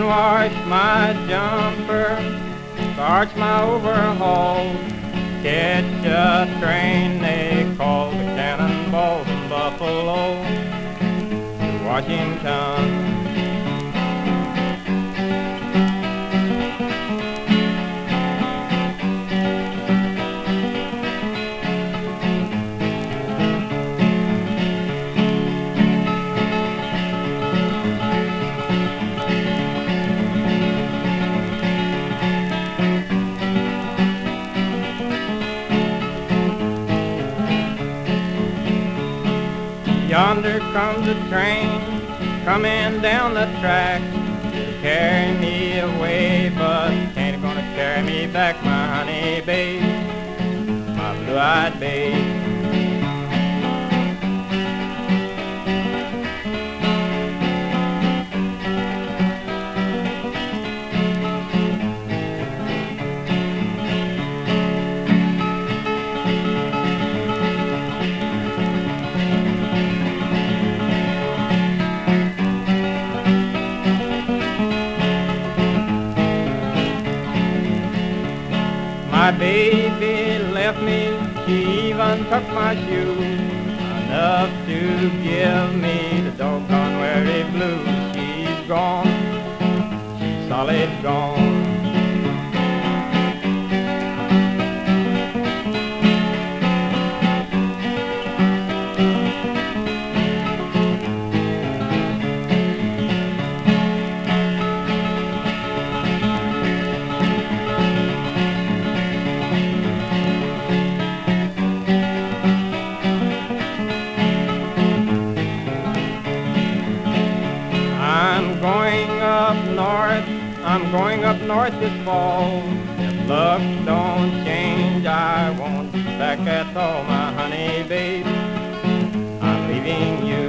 wash my jumper, starch my overalls, catch a train they call the Cannonball from Buffalo to Washington. Yonder comes a train coming down the track to carry me away, but ain't gonna carry me back, my honey babe, my blue-eyed babe. My baby left me, she even took my shoes, enough to give me the doggone weary blues. She's gone, she's solid gone. I'm going up north this fall. If luck don't change, I won't be back at all, my honey babe. I'm leaving you.